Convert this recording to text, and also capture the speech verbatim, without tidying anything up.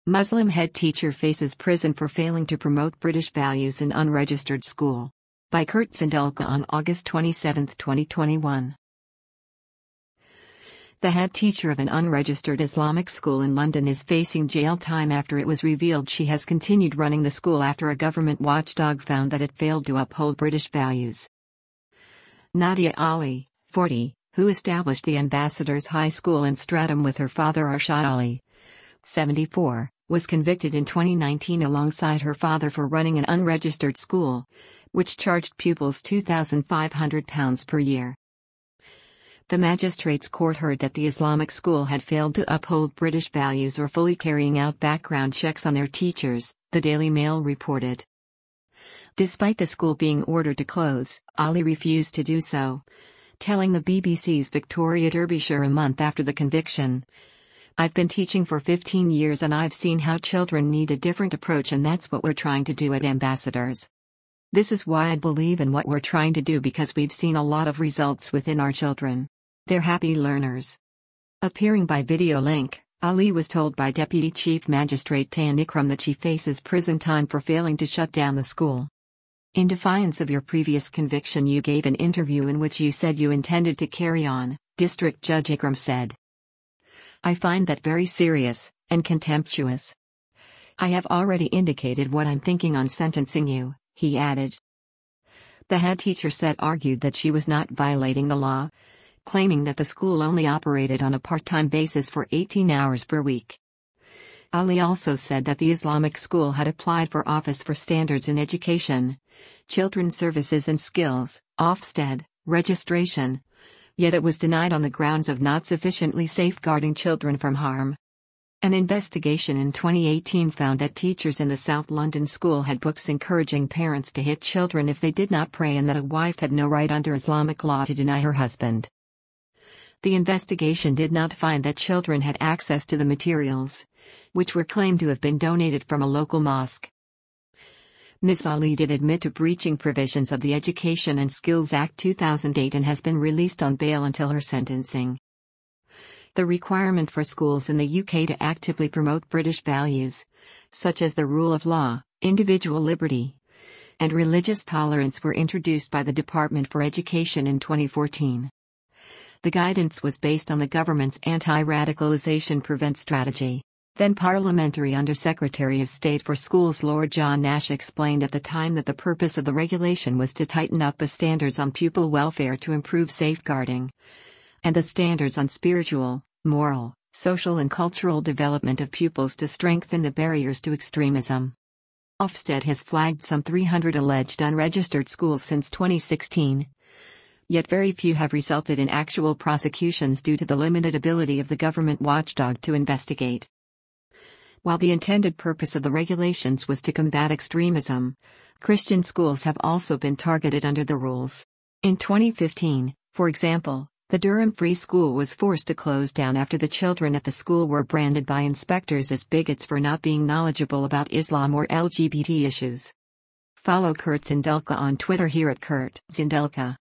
Muslim head teacher faces prison for failing to promote British values in unregistered school. By Kurt Zindelka on August twenty-seventh, twenty twenty-one. The head teacher of an unregistered Islamic school in London is facing jail time after it was revealed she has continued running the school after a government watchdog found that it failed to uphold British values. Nadia Ali, forty, who established the Ambassadors High School in Streatham with her father Arshad Ali, seventy-four, was convicted in twenty nineteen alongside her father for running an unregistered school, which charged pupils two thousand five hundred pounds per year. The magistrates' court heard that the Islamic school had failed to uphold British values or fully carrying out background checks on their teachers, the Daily Mail reported. Despite the school being ordered to close, Ali refused to do so, telling the B B C's Victoria Derbyshire a month after the conviction, "I've been teaching for fifteen years and I've seen how children need a different approach, and that's what we're trying to do at Ambassadors. This is why I believe in what we're trying to do, because we've seen a lot of results within our children. They're happy learners." Appearing by video link, Ali was told by Deputy Chief Magistrate Tan Ikram that she faces prison time for failing to shut down the school. "In defiance of your previous conviction, you gave an interview in which you said you intended to carry on," District Judge Ikram said. "I find that very serious and contemptuous. I have already indicated what I'm thinking on sentencing you," he added. The head teacher said argued that she was not violating the law, claiming that the school only operated on a part-time basis for eighteen hours per week. Ali also said that the Islamic school had applied for Office for Standards in Education, Children's Services and Skills, Ofsted, registration, yet it was denied on the grounds of not sufficiently safeguarding children from harm. An investigation in twenty eighteen found that teachers in the South London school had books encouraging parents to hit children if they did not pray, and that a wife had no right under Islamic law to deny her husband. The investigation did not find that children had access to the materials, which were claimed to have been donated from a local mosque. Miz Ali did admit to breaching provisions of the Education and Skills Act two thousand eight and has been released on bail until her sentencing. The requirement for schools in the U K to actively promote British values, such as the rule of law, individual liberty, and religious tolerance, were introduced by the Department for Education in twenty fourteen. The guidance was based on the government's anti-radicalisation prevent strategy. Then Parliamentary Under-Secretary of State for Schools Lord John Nash explained at the time that the purpose of the regulation was to tighten up the standards on pupil welfare to improve safeguarding, and the standards on spiritual, moral, social and cultural development of pupils to strengthen the barriers to extremism. Ofsted has flagged some three hundred alleged unregistered schools since twenty sixteen. Yet very few have resulted in actual prosecutions due to the limited ability of the government watchdog to investigate. While the intended purpose of the regulations was to combat extremism, Christian schools have also been targeted under the rules. In twenty fifteen, for example, the Durham Free School was forced to close down after the children at the school were branded by inspectors as bigots for not being knowledgeable about Islam or L G B T issues. Follow Kurt Zindelka on Twitter here at Kurt Zindelka.